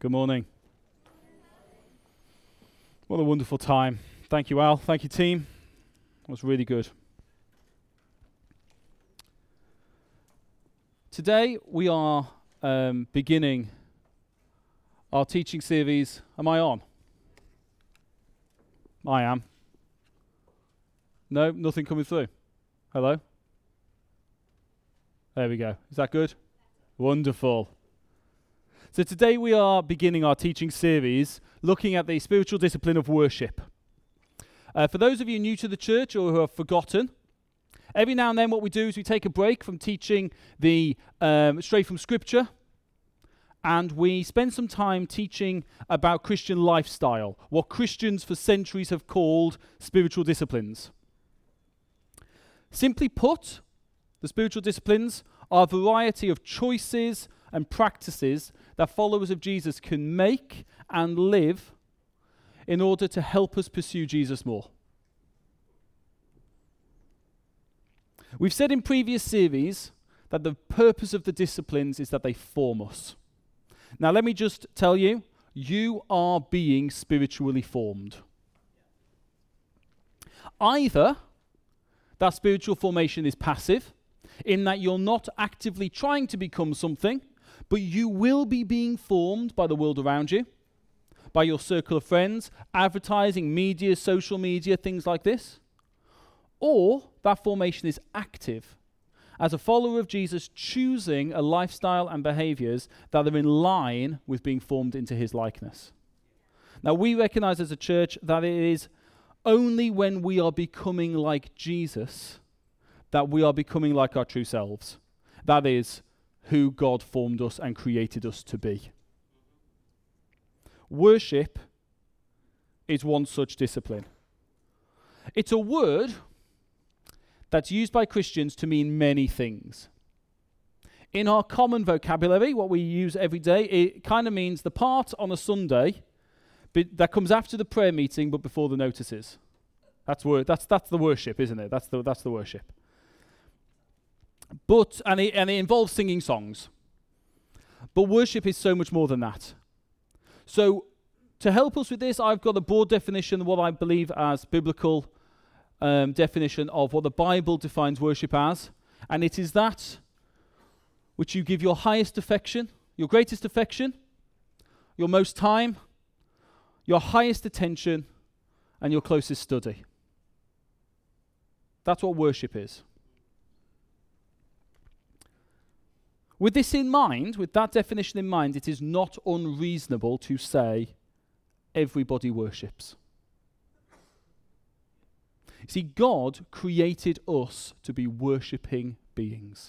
Good morning. What a wonderful time. Thank you, Al. Thank you, team. It was really good. Today we are beginning our teaching series. Am I on? I am. No, nothing coming through. Hello? There we go. Is that good? Wonderful. So today we are beginning our teaching series looking at the spiritual discipline of worship. For those of you new to the church or who have forgotten, every now and then what we do is we take a break from teaching the straight from Scripture, and we spend some time teaching about Christian lifestyle, what Christians for centuries have called spiritual disciplines. Simply put, the spiritual disciplines are a variety of choices and practices that followers of Jesus can make and live in order to help us pursue Jesus more. We've said in previous series that the purpose of the disciplines is that they form us. Now let me just tell you, you are being spiritually formed. Either that spiritual formation is passive, in that you're not actively trying to become something, but you will be being formed by the world around you, by your circle of friends, advertising, media, social media, things like this. Or that formation is active, as a follower of Jesus choosing a lifestyle and behaviors that are in line with being formed into his likeness. Now we recognize as a church that it is only when we are becoming like Jesus that we are becoming like our true selves. That is who God formed us and created us to be. Worship is one such discipline. It's a word that's used by Christians to mean many things. In our common vocabulary, what we use every day, it kind of means the part on a Sunday that comes after the prayer meeting but before the notices. That's the worship, isn't it? That's the worship. But it involves singing songs. But worship is so much more than that. So to help us with this, I've got a broad definition of what I believe as biblical definition of what the Bible defines worship as. And it is that which you give your highest affection, your greatest affection, your most time, your highest attention, and your closest study. That's what worship is. With this in mind, with that definition in mind, it is not unreasonable to say everybody worships. You see, God created us to be worshipping beings.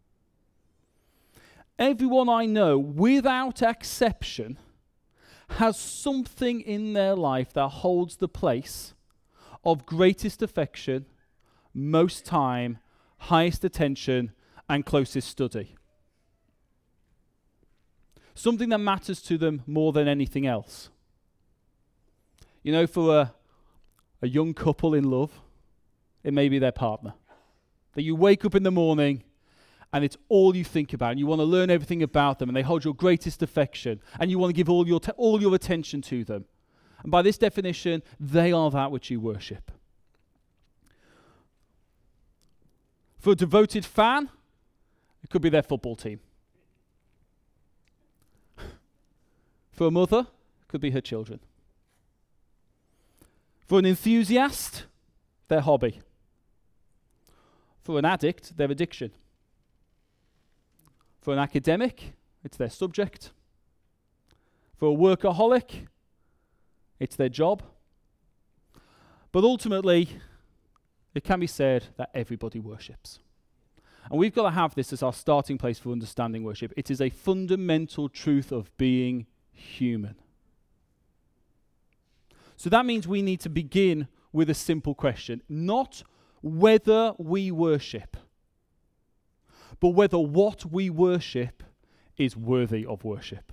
Everyone I know, without exception, has something in their life that holds the place of greatest affection, most time, highest attention, and closest study. Something that matters to them more than anything else. You know, for a young couple in love, it may be their partner. That you wake up in the morning and it's all you think about, and you want to learn everything about them, and they hold your greatest affection, and you want to give all your attention to them. And by this definition, they are that which you worship. For a devoted fan, it could be their football team. For a mother, it could be her children. For an enthusiast, their hobby. For an addict, their addiction. For an academic, it's their subject. For a workaholic, it's their job. But ultimately, it can be said that everybody worships. And we've got to have this as our starting place for understanding worship. It is a fundamental truth of being human. So that means we need to begin with a simple question. Not whether we worship, but whether what we worship is worthy of worship.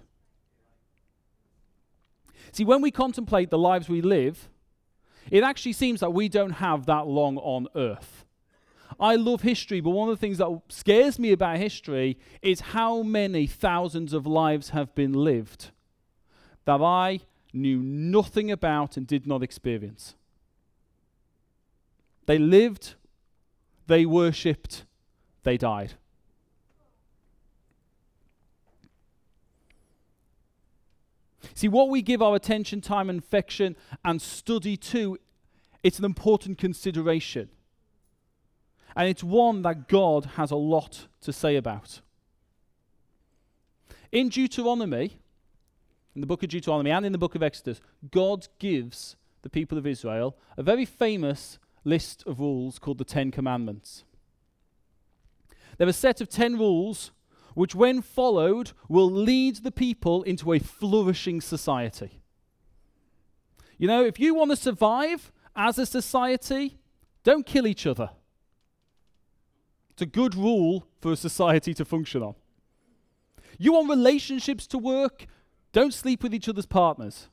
See, when we contemplate the lives we live, it actually seems that we don't have that long on earth. I love history, but one of the things that scares me about history is how many thousands of lives have been lived that I knew nothing about and did not experience. They lived, they worshipped, they died. See, what we give our attention, time, and affection and study to, it's an important consideration. And it's one that God has a lot to say about. In Deuteronomy, in the book of Deuteronomy and in the book of Exodus, God gives the people of Israel a very famous list of rules called the Ten Commandments. They're a set of 10 rules which, when followed, will lead the people into a flourishing society. You know, if you want to survive as a society, don't kill each other. It's a good rule for a society to function on. You want relationships to work, don't sleep with each other's partners.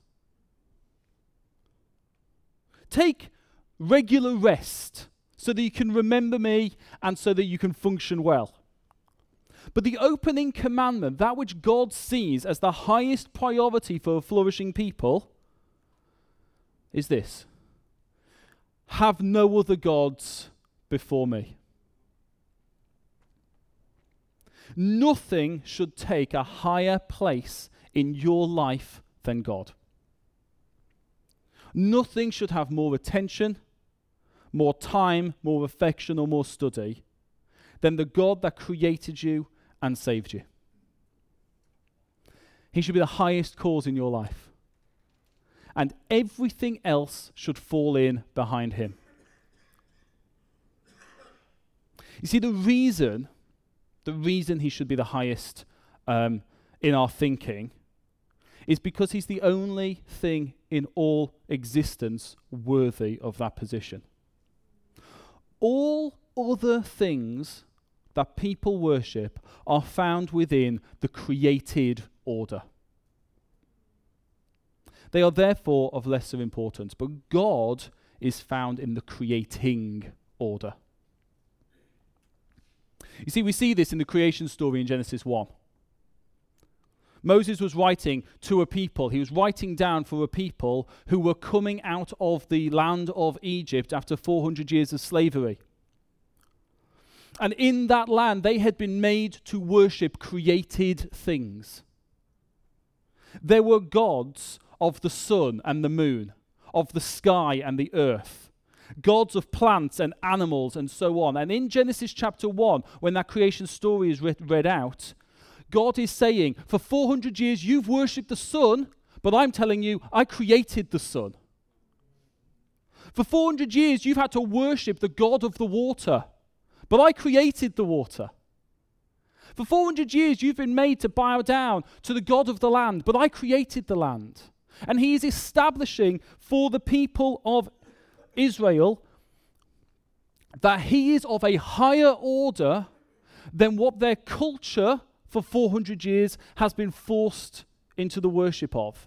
Take regular rest so that you can remember me and so that you can function well. But the opening commandment, that which God sees as the highest priority for a flourishing people, is this: have no other gods before me. Nothing should take a higher place in your life than God. Nothing should have more attention, more time, more affection, or more study than the God that created you and saved you. He should be the highest cause in your life. And everything else should fall in behind him. You see, the reason he should be the highest in our thinking is because he's the only thing in all existence worthy of that position. All other things that people worship are found within the created order. They are therefore of lesser importance, but God is found in the creating order. You see, we see this in the creation story in Genesis 1. Moses was writing to a people. He was writing down for a people who were coming out of the land of Egypt after 400 years of slavery. And in that land, they had been made to worship created things. There were gods of the sun and the moon, of the sky and the earth, gods of plants and animals and so on. And in Genesis chapter 1, when that creation story is read out, God is saying, for 400 years you've worshipped the sun, but I'm telling you, I created the sun. For 400 years you've had to worship the God of the water, but I created the water. For 400 years you've been made to bow down to the God of the land, but I created the land. And he is establishing for the people of Israel that he is of a higher order than what their culture for 400 years has been forced into the worship of.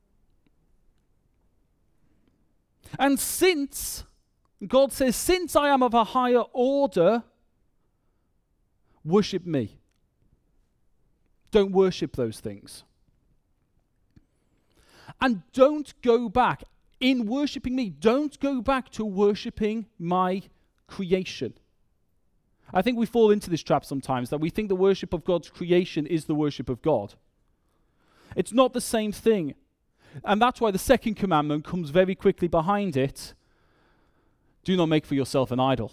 And since, God says, since I am of a higher order, worship me. Don't worship those things. And don't go back, in worshipping me, don't go back to worshipping my creation. I think we fall into this trap sometimes, that we think the worship of God's creation is the worship of God. It's not the same thing. And that's why the second commandment comes very quickly behind it. Do not make for yourself an idol.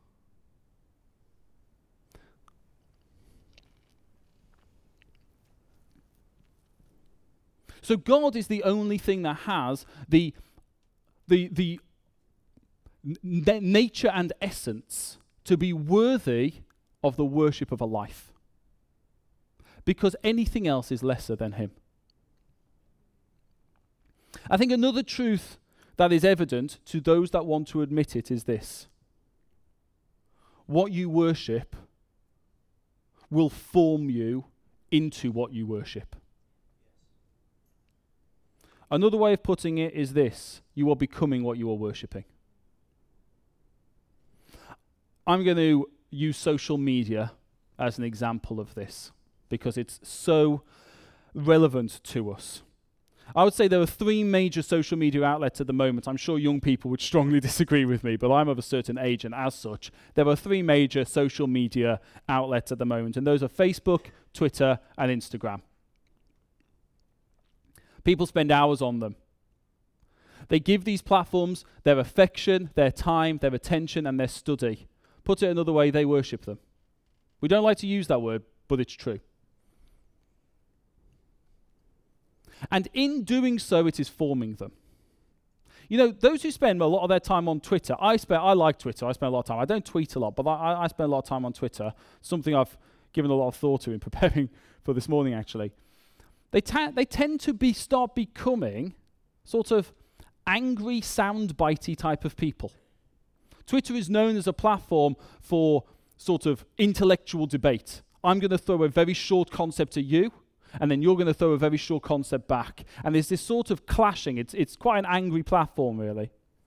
So God is the only thing that has the nature and essence to be worthy of the worship of a life. Because anything else is lesser than him. I think another truth that is evident to those that want to admit it is this: what you worship will form you into what you worship. Another way of putting it is this: you are becoming what you are worshipping. I'm going to use social media as an example of this because it's so relevant to us. I would say there are three major social media outlets at the moment. I'm sure young people would strongly disagree with me, but I'm of a certain age, and as such, there are three major social media outlets at the moment, and those are Facebook, Twitter, and Instagram. People spend hours on them. They give these platforms their affection, their time, their attention, and their study. Put it another way, they worship them. We don't like to use that word, but it's true. And in doing so, it is forming them. You know, those who spend a lot of their time on Twitter, I like Twitter, I spend a lot of time. I don't tweet a lot, but I spend a lot of time on Twitter, something I've given a lot of thought to in preparing for this morning, actually. They tend to start becoming sort of angry, soundbitey type of people. Twitter is known as a platform for sort of intellectual debate. I'm going to throw a very short concept at you, and then you're going to throw a very short concept back. And there's this sort of clashing. It's quite an angry platform, really.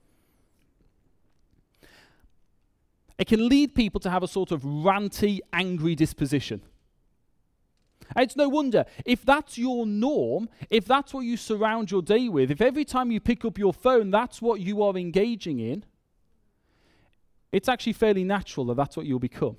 It can lead people to have a sort of ranty, angry disposition. And it's no wonder, if that's your norm, if that's what you surround your day with, if every time you pick up your phone, that's what you are engaging in, it's actually fairly natural that that's what you'll become.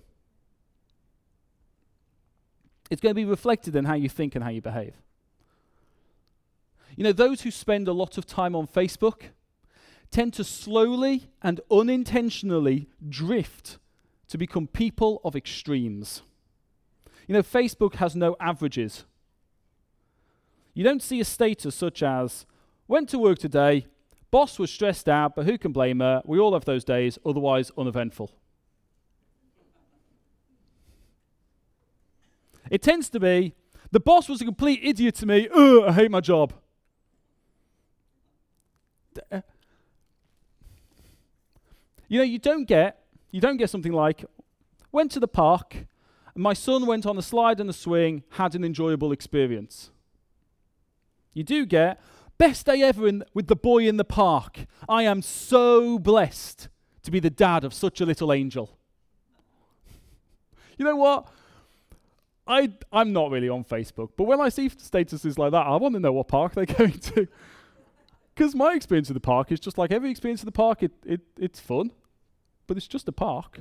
It's going to be reflected in how you think and how you behave. You know, those who spend a lot of time on Facebook tend to slowly and unintentionally drift to become people of extremes. You know, Facebook has no averages. You don't see a status such as, went to work today, boss was stressed out, but who can blame her? We all have those days, otherwise uneventful. It tends to be, the boss was a complete idiot to me, I hate my job. You know, you don't get something like, went to the park, and my son went on a slide and a swing, had an enjoyable experience. You do get, best day ever with the boy in the park. I am so blessed to be the dad of such a little angel. You know what? I'm not really on Facebook, but when I see statuses like that, I want to know what park they're going to. Because my experience of the park is just like every experience of the park, it's fun, but it's just a park.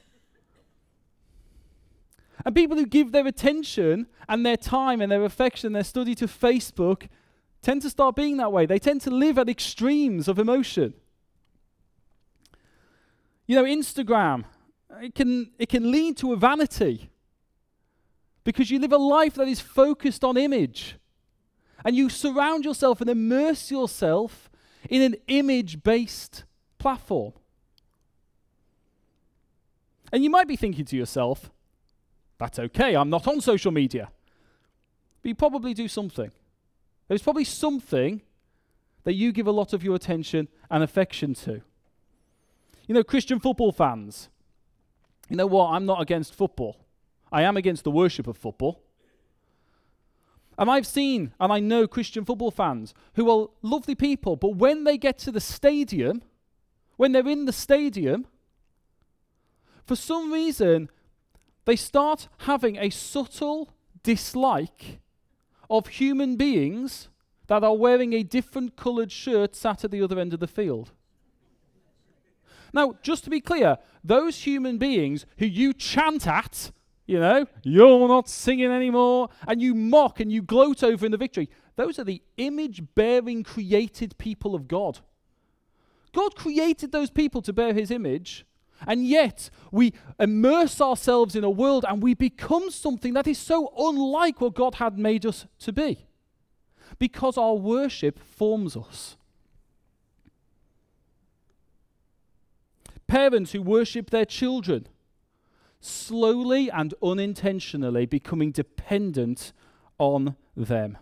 And people who give their attention and their time and their affection and their study to Facebook tend to start being that way. They tend to live at extremes of emotion. You know, Instagram, it can lead to a vanity because you live a life that is focused on image. And you surround yourself and immerse yourself in an image-based platform. And you might be thinking to yourself, that's okay, I'm not on social media. But you probably do something. There's probably something that you give a lot of your attention and affection to. You know, Christian football fans, you know what, I'm not against football. I am against the worship of football. And I've seen, and I know Christian football fans who are lovely people, but when they get to the stadium, when they're in the stadium, for some reason, they start having a subtle dislike of human beings that are wearing a different coloured shirt sat at the other end of the field. Now, just to be clear, those human beings who you chant at, you know, you're not singing anymore, and you mock and you gloat over in the victory, those are the image-bearing created people of God. God created those people to bear his image, and yet we immerse ourselves in a world and we become something that is so unlike what God had made us to be. Because our worship forms us. Parents who worship their children, slowly and unintentionally becoming dependent on them.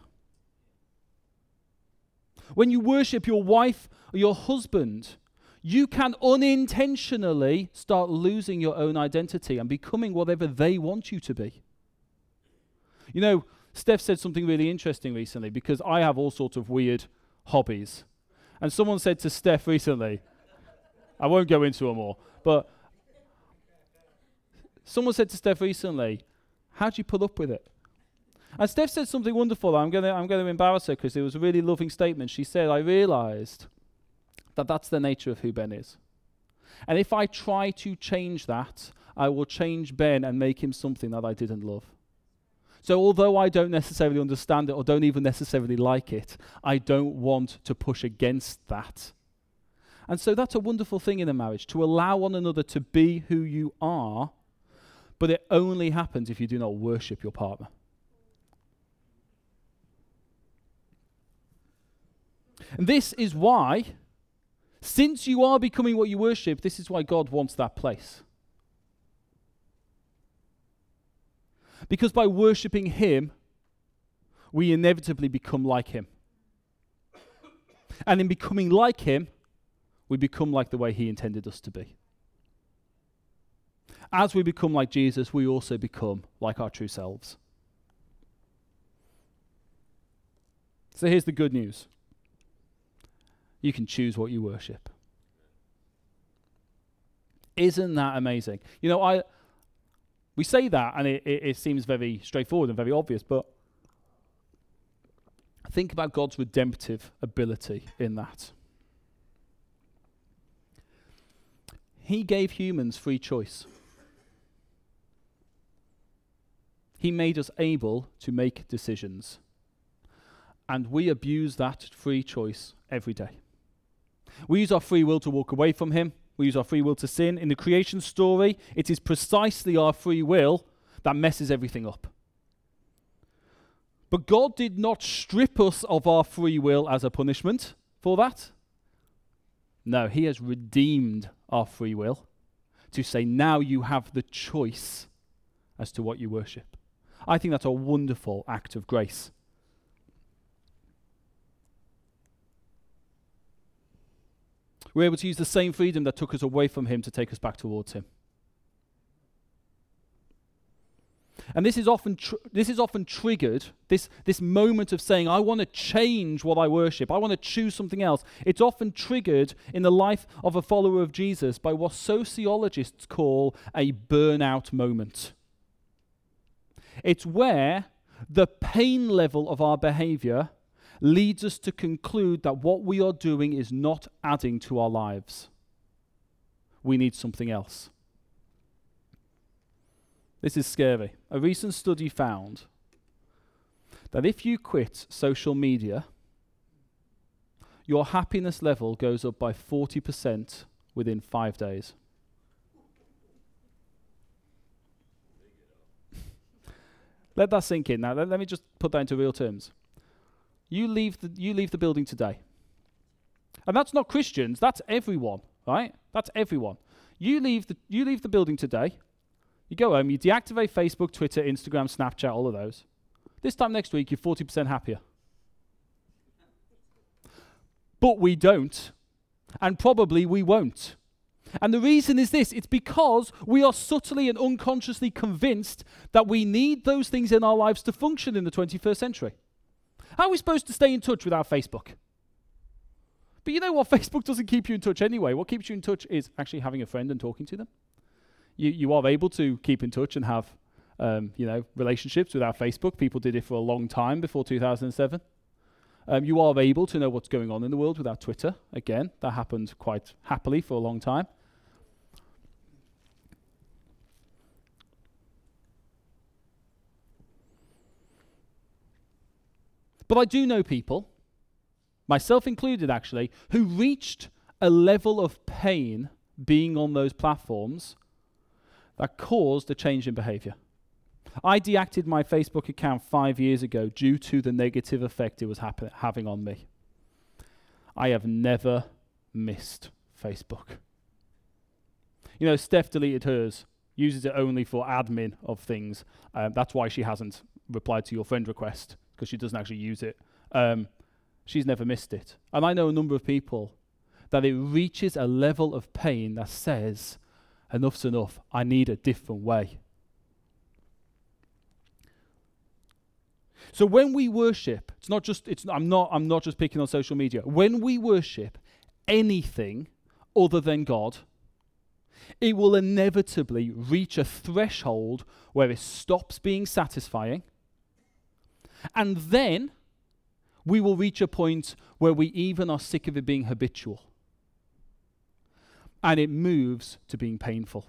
When you worship your wife or your husband, you can unintentionally start losing your own identity and becoming whatever they want you to be. You know, Steph said something really interesting recently because I have all sorts of weird hobbies. And someone said to Steph recently, I won't go into them all, but someone said to Steph recently, how do you put up with it? And Steph said something wonderful. I'm going to embarrass her because it was a really loving statement. She said, I realized that that's the nature of who Ben is. And if I try to change that, I will change Ben and make him something that I didn't love. So although I don't necessarily understand it or don't even necessarily like it, I don't want to push against that. And so that's a wonderful thing in a marriage, to allow one another to be who you are, but it only happens if you do not worship your partner. And this is why, since you are becoming what you worship, this is why God wants that place. Because by worshipping him, we inevitably become like him. And in becoming like him, we become like the way he intended us to be. As we become like Jesus, we also become like our true selves. So here's the good news. You can choose what you worship. Isn't that amazing? You know, we say that and it seems very straightforward and very obvious, but think about God's redemptive ability in that. He gave humans free choice. He made us able to make decisions. And we abuse that free choice every day. We use our free will to walk away from him. We use our free will to sin. In the creation story, it is precisely our free will that messes everything up. But God did not strip us of our free will as a punishment for that. No, he has redeemed our free will to say, now you have the choice as to what you worship. I think that's a wonderful act of grace. We're able to use the same freedom that took us away from him to take us back towards him. And this is often triggered, this moment of saying, I want to change what I worship. I want to choose something else. It's often triggered in the life of a follower of Jesus by what sociologists call a burnout moment. It's where the pain level of our behavior leads us to conclude that what we are doing is not adding to our lives. We need something else. This is scary. A recent study found that if you quit social media, your happiness level goes up by 40% within 5 days. Let that sink in. Now, let me just put that into real terms. You leave the building today. And that's not Christians, that's everyone, right? That's everyone. You leave the building today. You go home, you deactivate Facebook, Twitter, Instagram, Snapchat, all of those. This time next week, you're 40% happier. But we don't. And probably we won't. And the reason is this. It's because we are subtly and unconsciously convinced that we need those things in our lives to function in the 21st century. How are we supposed to stay in touch without Facebook? But you know what? Facebook doesn't keep you in touch anyway. What keeps you in touch is actually having a friend and talking to them. You are able to keep in touch and have, relationships without Facebook. People did it for a long time before 2007. You are able to know what's going on in the world without Twitter. Again, that happened quite happily for a long time. But I do know people, myself included actually, who reached a level of pain being on those platforms that caused a change in behavior. I deactivated my Facebook account 5 years ago due to the negative effect it was having on me. I have never missed Facebook. You know, Steph deleted hers, uses it only for admin of things. That's why she hasn't replied to your friend request, because she doesn't actually use it. She's never missed it. And I know a number of people that it reaches a level of pain that says, enough's enough, I need a different way. So when we worship, I'm not just picking on social media. When we worship anything other than God, it will inevitably reach a threshold where it stops being satisfying And then we will reach a point where we even are sick of it being habitual. And it moves to being painful.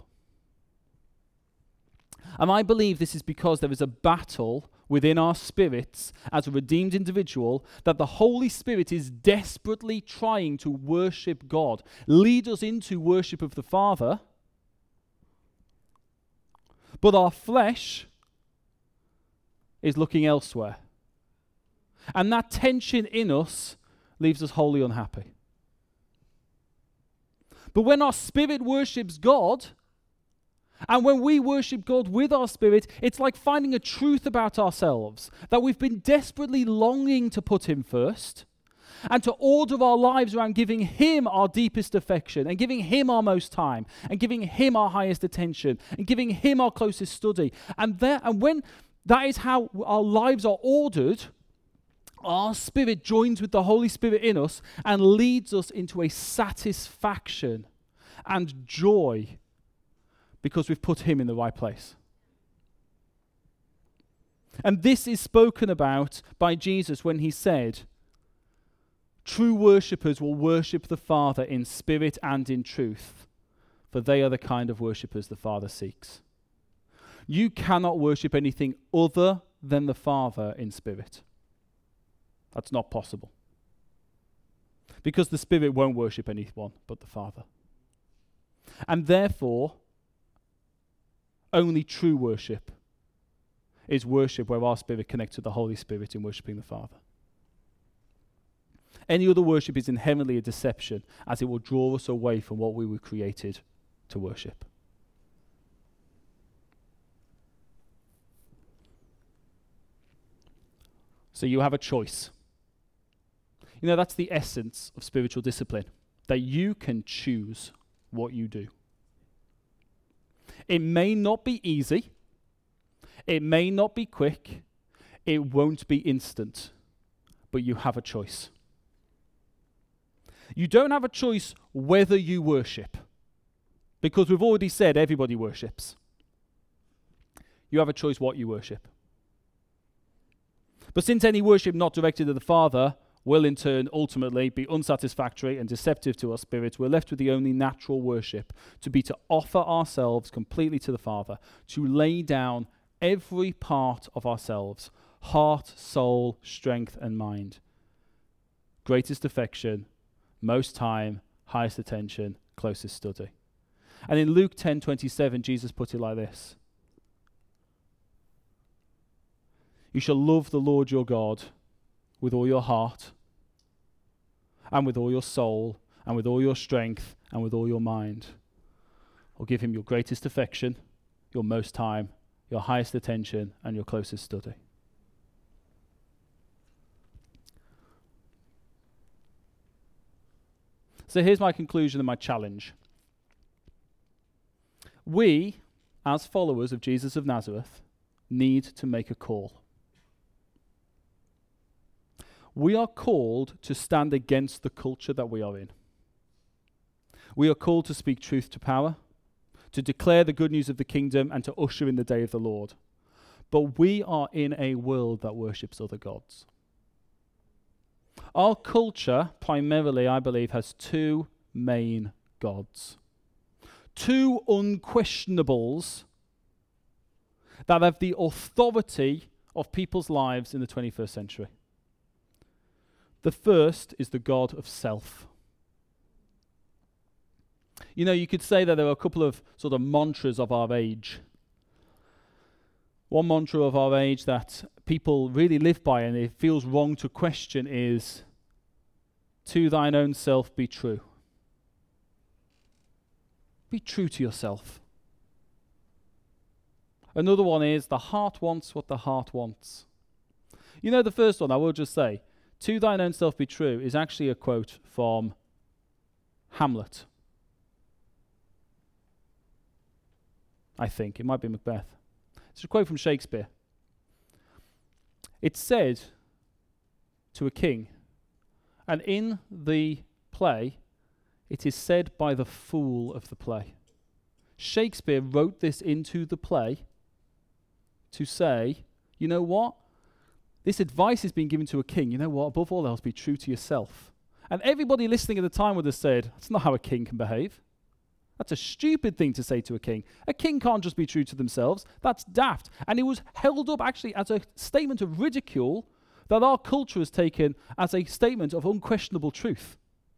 And I believe this is because there is a battle within our spirits as a redeemed individual that the Holy Spirit is desperately trying to worship God, lead us into worship of the Father. But our flesh is looking elsewhere. And that tension in us leaves us wholly unhappy. But when our spirit worships God, and when we worship God with our spirit, it's like finding a truth about ourselves that we've been desperately longing to put Him first and to order our lives around giving Him our deepest affection and giving Him our most time and giving Him our highest attention and giving Him our closest study. And when that is how our lives are ordered, our spirit joins with the Holy Spirit in us and leads us into a satisfaction and joy because we've put Him in the right place. And this is spoken about by Jesus when He said, true worshippers will worship the Father in spirit and in truth, for they are the kind of worshippers the Father seeks. You cannot worship anything other than the Father in spirit. That's not possible. Because the Spirit won't worship anyone but the Father. And therefore, only true worship is worship where our spirit connects to the Holy Spirit in worshipping the Father. Any other worship is inherently a deception, as it will draw us away from what we were created to worship. So you have a choice. You know, that's the essence of spiritual discipline, that you can choose what you do. It may not be easy. It may not be quick. It won't be instant. But you have a choice. You don't have a choice whether you worship, because we've already said everybody worships. You have a choice what you worship. But since any worship not directed at the Father will in turn ultimately be unsatisfactory and deceptive to our spirits, we're left with the only natural worship, to be to offer ourselves completely to the Father, to lay down every part of ourselves, heart, soul, strength, and mind. Greatest affection, most time, highest attention, closest study. And in Luke 10:27, Jesus put it like this. You shall love the Lord your God with all your heart, and with all your soul, and with all your strength, and with all your mind. Or give Him your greatest affection, your most time, your highest attention, and your closest study. So here's my conclusion and my challenge. We, as followers of Jesus of Nazareth, need to make a call. We are called to stand against the culture that we are in. We are called to speak truth to power, to declare the good news of the kingdom, and to usher in the day of the Lord. But we are in a world that worships other gods. Our culture, primarily, I believe, has two main gods. Two unquestionables that have the authority of people's lives in the 21st century. The first is the God of self. You know, you could say that there are a couple of sort of mantras of our age. One mantra of our age that people really live by and it feels wrong to question is, to thine own self be true. Be true to yourself. Another one is, the heart wants what the heart wants. You know, the first one, I will just say, to thine own self be true, is actually a quote from Hamlet. I think. It might be Macbeth. It's a quote from Shakespeare. It's said to a king, and in the play, it is said by the fool of the play. Shakespeare wrote this into the play to say, you know what? this advice is being given to a king. You know what? Above all else, be true to yourself. And everybody listening at the time would have said, that's not how a king can behave. That's a stupid thing to say to a king. A king can't just be true to themselves. That's daft. And it was held up actually as a statement of ridicule that our culture has taken as a statement of unquestionable truth,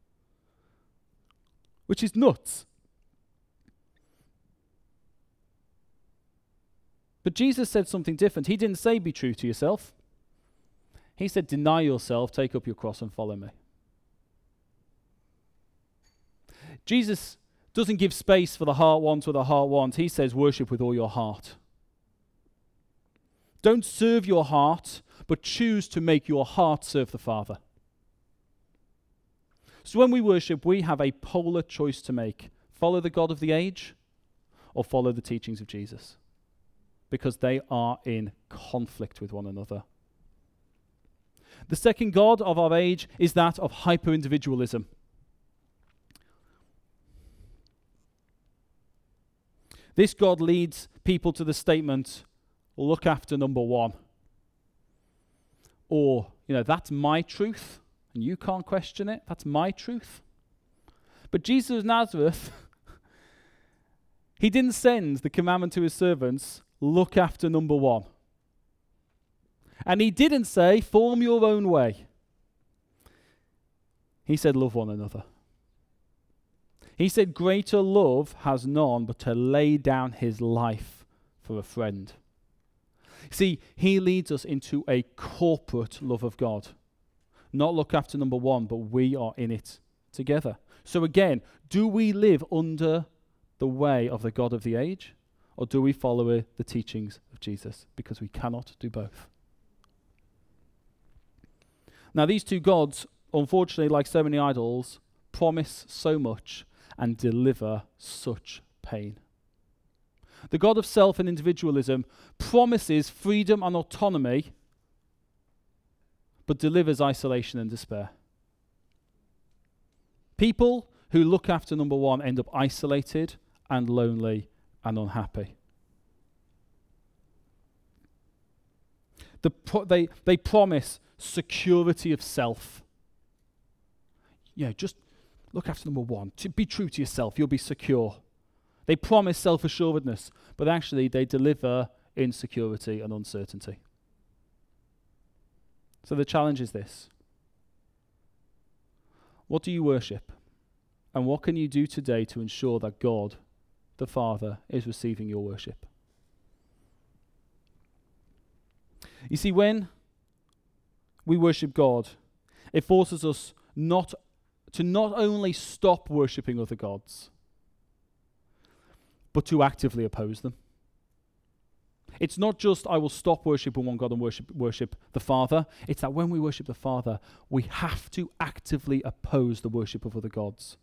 which is nuts. But Jesus said something different. He didn't say be true to yourself. He said deny yourself, take up your cross and follow me. Jesus doesn't give space for the heart wants what the heart wants. He says worship with all your heart. Don't serve your heart, but choose to make your heart serve the Father. So when we worship, we have a polar choice to make. Follow the God of the age or follow the teachings of Jesus, because they are in conflict with one another. The second god of our age is that of hyper-individualism. This god leads people to the statement, look after number one. Or, that's my truth, and you can't question it. That's my truth. But Jesus of Nazareth, he didn't send the commandment to his servants, look after number one. And he didn't say, form your own way. He said, love one another. He said, greater love has none but to lay down his life for a friend. See, he leads us into a corporate love of God. Not look after number one, but we are in it together. So again, do we live under the way of the God of the age? Or do we follow the teachings of Jesus? Because we cannot do both. Now, these two gods, unfortunately, like so many idols, promise so much and deliver such pain. The God of self and individualism promises freedom and autonomy, but delivers isolation and despair. People who look after number one end up isolated and lonely and unhappy. They promise security of self. Just look after number one. To be true to yourself, you'll be secure. They promise self-assuredness, but actually they deliver insecurity and uncertainty. So the challenge is this. What do you worship? And what can you do today to ensure that God, the Father, is receiving your worship? You see, when we worship God, it forces us not only stop worshipping other gods, but to actively oppose them. It's not just I will stop worshiping one God and worship the Father. It's that when we worship the Father, we have to actively oppose the worship of other gods.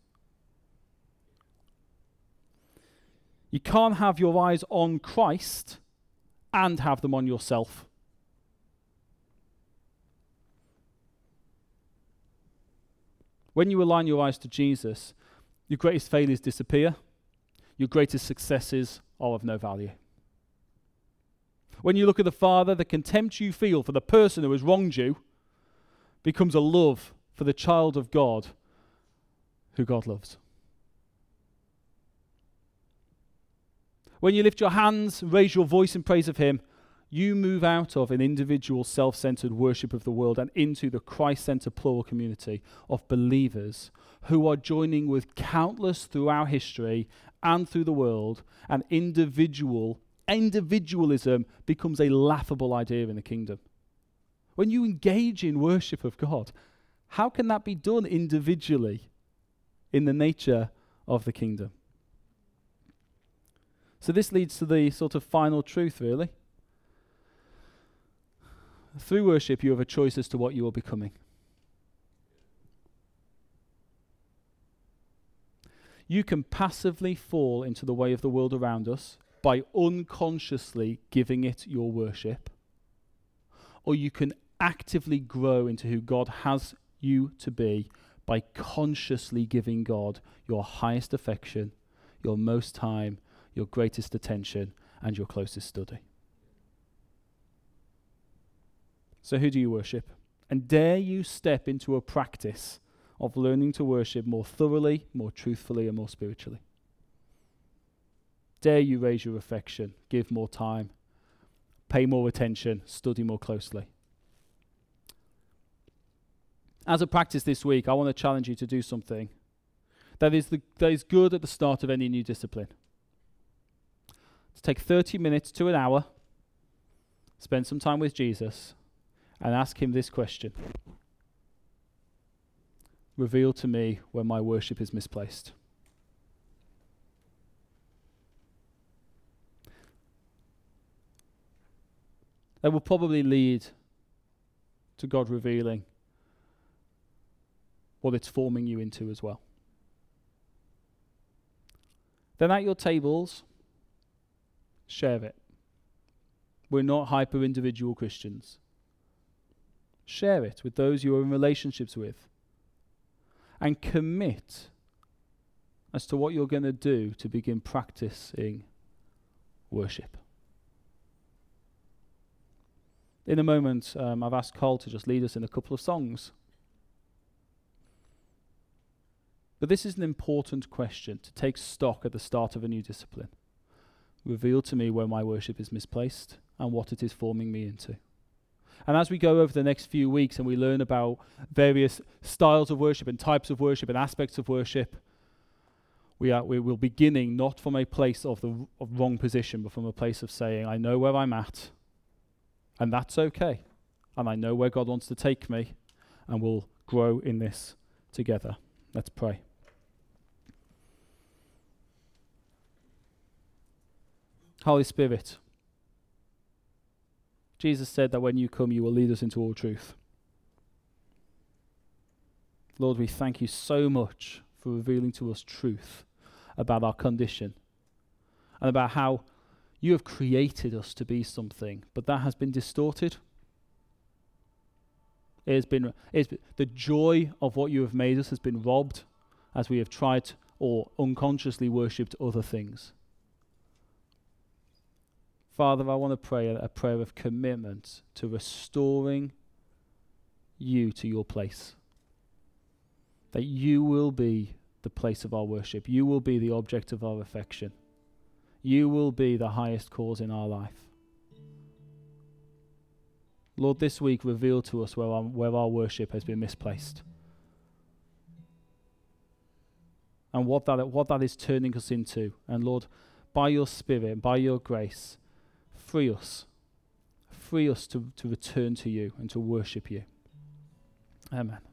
You can't have your eyes on Christ and have them on yourself. When you align your eyes to Jesus, your greatest failures disappear. Your greatest successes are of no value. When you look at the Father, the contempt you feel for the person who has wronged you becomes a love for the child of God who God loves. When you lift your hands, raise your voice in praise of him, you move out of an individual self-centered worship of the world and into the Christ-centered plural community of believers who are joining with countless throughout history and through the world, and individualism becomes a laughable idea in the kingdom. When you engage in worship of God, how can that be done individually in the nature of the kingdom? So this leads to the sort of final truth, really. Through worship, you have a choice as to what you are becoming. You can passively fall into the way of the world around us by unconsciously giving it your worship, or you can actively grow into who God has you to be by consciously giving God your highest affection, your most time, your greatest attention, and your closest study. So who do you worship? And dare you step into a practice of learning to worship more thoroughly, more truthfully, and more spiritually? Dare you raise your affection, give more time, pay more attention, study more closely? As a practice this week, I want to challenge you to do something that is good at the start of any new discipline. To take 30 minutes to an hour, spend some time with Jesus, and ask him this question. Reveal to me when my worship is misplaced. That will probably lead to God revealing what it's forming you into as well. Then at your tables, share it. We're not hyper-individual Christians. Share it with those you are in relationships with. And commit as to what you're going to do to begin practicing worship. In a moment, I've asked Cole to just lead us in a couple of songs. But this is an important question to take stock at the start of a new discipline. Reveal to me where my worship is misplaced and what it is forming me into. And as we go over the next few weeks and we learn about various styles of worship and types of worship and aspects of worship, we will beginning not from a place of wrong position, but from a place of saying, I know where I'm at, and that's okay. And I know where God wants to take me, and we'll grow in this together. Let's pray. Holy Spirit, Jesus said that when you come, you will lead us into all truth. Lord, we thank you so much for revealing to us truth about our condition and about how you have created us to be something, but that has been distorted. The joy of what you have made us has been robbed as we have tried or unconsciously worshipped other things. Father, I want to pray a prayer of commitment to restoring you to your place. That you will be the place of our worship. You will be the object of our affection. You will be the highest cause in our life. Lord, this week reveal to us where our worship has been misplaced. And what that is turning us into. And Lord, by your Spirit, by your grace, free us to return to you and to worship you. Amen.